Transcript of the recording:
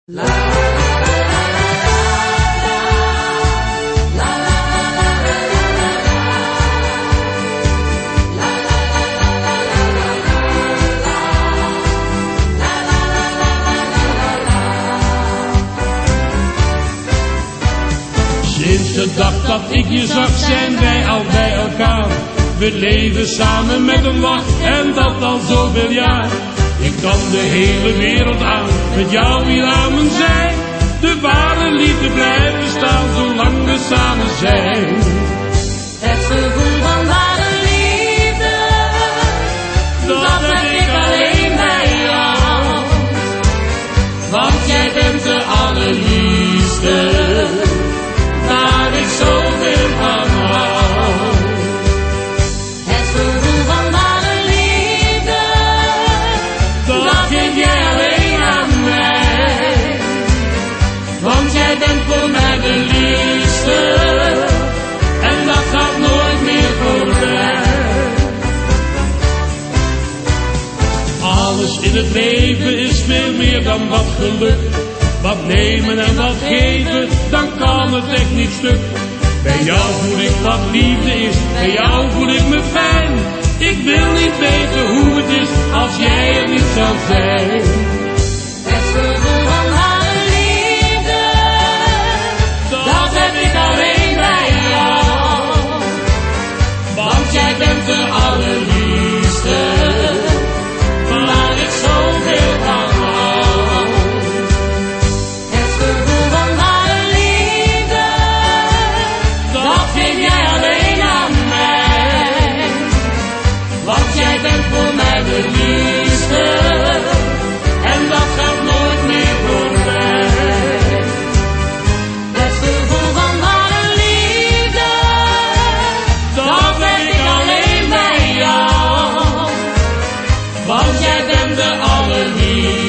La la la la Sinds de dag dat ik je zag zijn wij al bij elkaar. We leven samen met een lach en dat al zoveel jaar. Ik kan de hele wereld aan, met jou hier aan mijn zij. De ware liefde blijft bestaan, zolang we samen zijn. Het gevoel van ware liefde, dat heb ik alleen bij jou. Want jij bent de allerliefste, waar ik zoveel van hou. Het gevoel van ware liefde, Dat geef jij alleen aan mij. Want jij bent voor mij de liefste, en dat gaat nooit meer voorbij. Alles in het leven is veel meer dan wat geluk. Wat nemen en wat geven, dan kan het echt niet stuk. Bij jou voel ik wat liefde is, bij jou voel ik me fijn. Ik wil niet weten hoe het is, als jij er niet zou zijn. het gevoel van ware liefde, Dat heb ik alleen bij jou. Want jij bent de allerliefste, waar ik zoveel van hou. het gevoel van ware liefde, Dat geef jij alleen aan mij. Want jij bent voor mij de liefste, en dat gaat nooit meer voorbij. het gevoel van ware liefde, Dat heb ik alleen bij jou. Want jij bent de allerliefste.